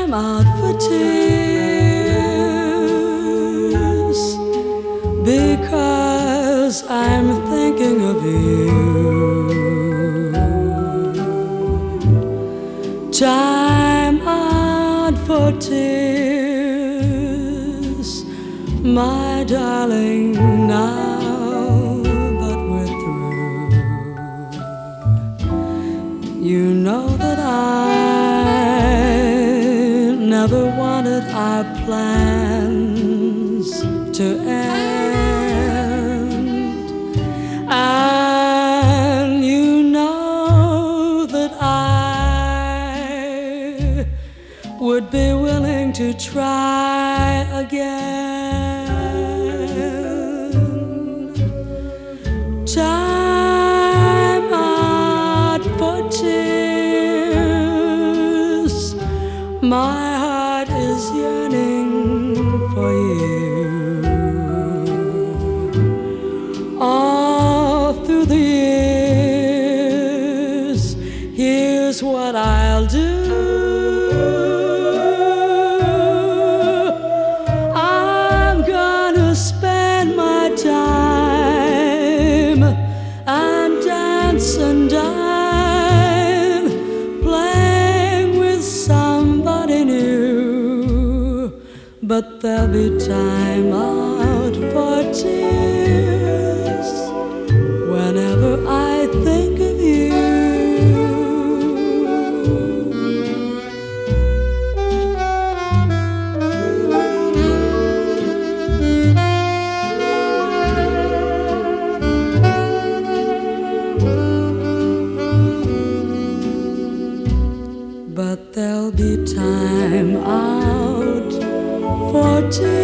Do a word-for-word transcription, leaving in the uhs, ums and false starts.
time out for tears, because I'm thinking of you. Time out for tears, my darling, now that we're through. You know that I never wanted our plans to end, and you know that I would be willing to try again. Time out for tears, my heart is yearning for you. All through the years, here's what I'll do. I'm gonna spend my time and dance and dine, playing with somebody new. But there'll be time out for tears whenever I think of you. But there'll be time out for tears